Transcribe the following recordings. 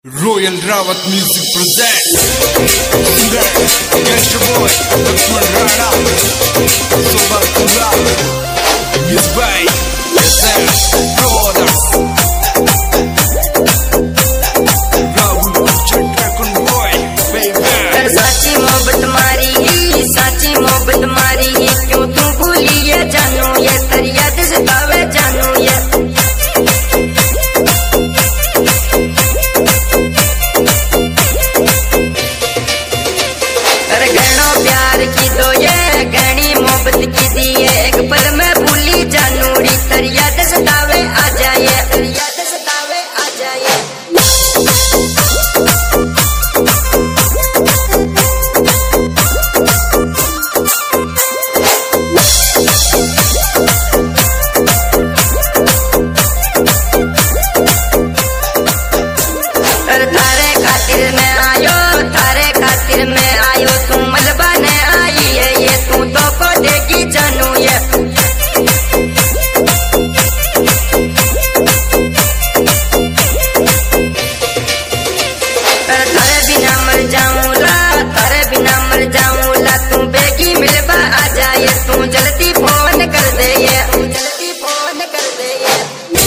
Royal Rawat Music presents Gangsta Boy, Lakshman Rana, Sobha Kura, Yes Bhai, Brothers, Rahul Chhattakun Boy, baby. साची मोहब्बत मारी ही क्यों तू भूली ये जानू ये तेरी याद सतावे जानू ये अरे गहनो प्यार की दो ये गहनी मोहब्बत की दी है एक पल में भूली जानू री तेरी याद सतावे आ जाए तेरी याद सतावे आ जाए थारे खातिर मैं आयो तू मलबा ने आई है ये तू तो को देगी जानू ये थारे बिना मर जाऊंला तू बेगी मिलबा आ जाए तू जल्दी फोन कर दे ये जल्दी फोन कर दे ये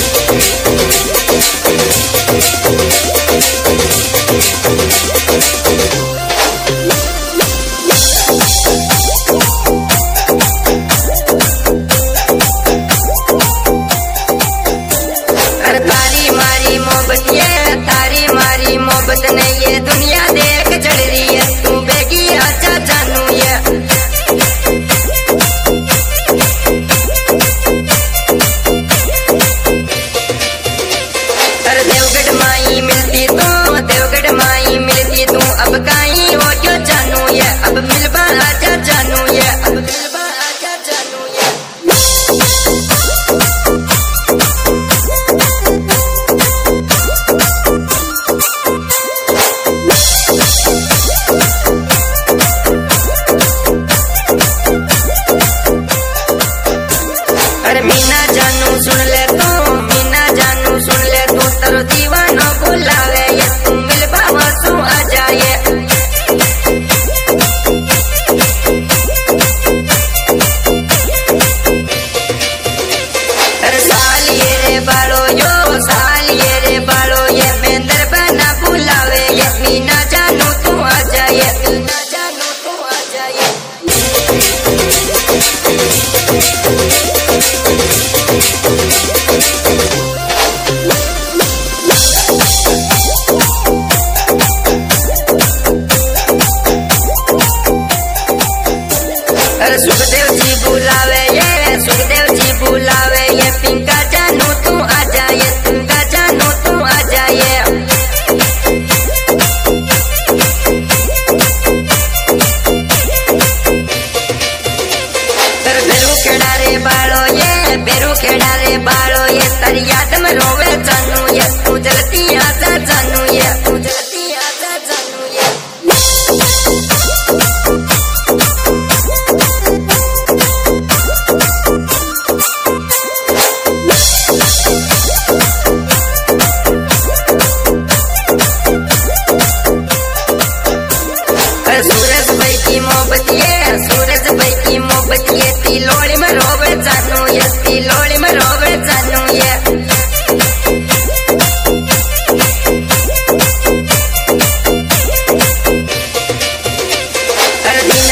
तारी मारी मोहब्बत ने ये दुनिया देख चढ़ रही है तू बेगी आजा जानू ये अरे देवगढ़ माई मिलती तू अब कहीं हो क्यों जानू ये अब मिलबा आजा जानू ये अब मिलबा आजा जानू ये मीना जानू सुन ले तू तेरो दीवाना बुलावे ये तू मिलबा वासू आ जाए अरे सालिए रे बालो ये मेंदर बना बुलावे ये मीना जानू तू आ जाए मीना जानू तू आ जाए सुखदेव जी बुलावे ये पिंका जानू तू आ जाए पिंका जानू तू आ जाए बेरू खेड़ा रे बालो ये तेरी याद में रोवे जानू ये तू जल्दी आजा जानू ये तू जल्दी आजा जानू ये सूरज भाई की मोहब्बत ये तिलोड़ी में रोवे जानू ये तिलोड़ी में रोवे जानू ये अरे दिन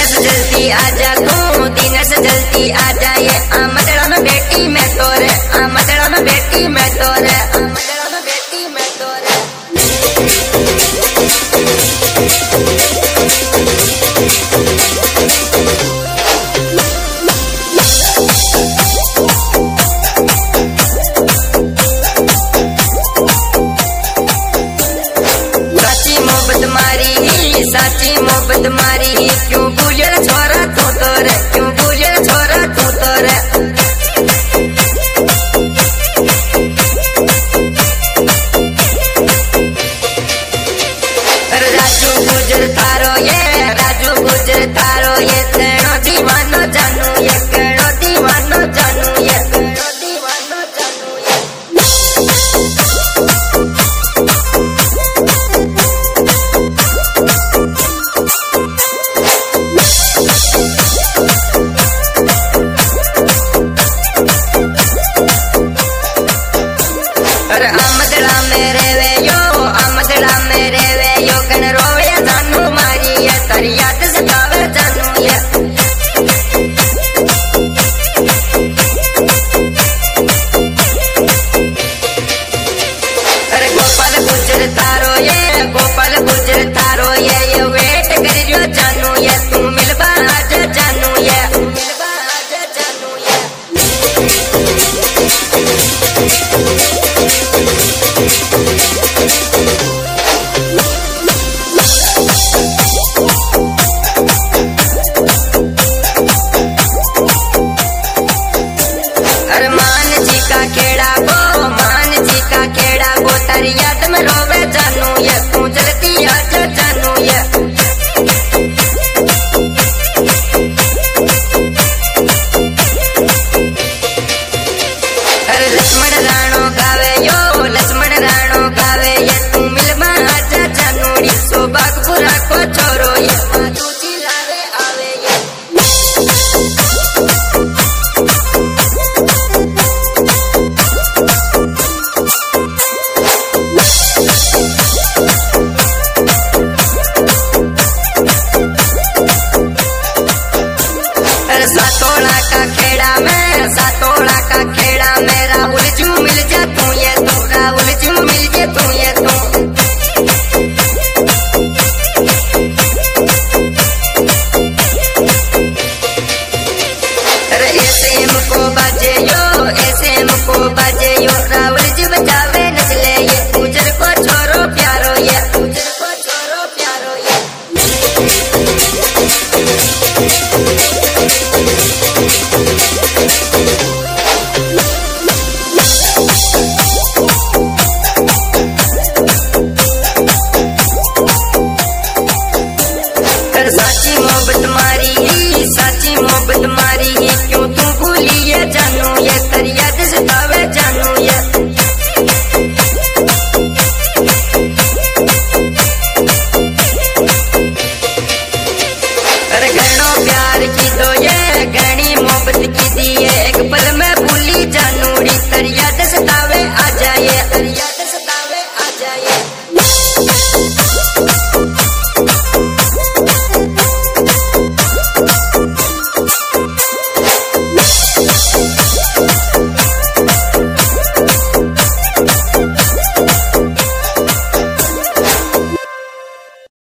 से जल्दी आ जाए आमदड़ा में बेटी मैं तोरे आमदड़ा में बेटी मैं तोरे आमदड़ा में बेटी मैं तोरे साची मोहब्बत मारी ही क्यों भूल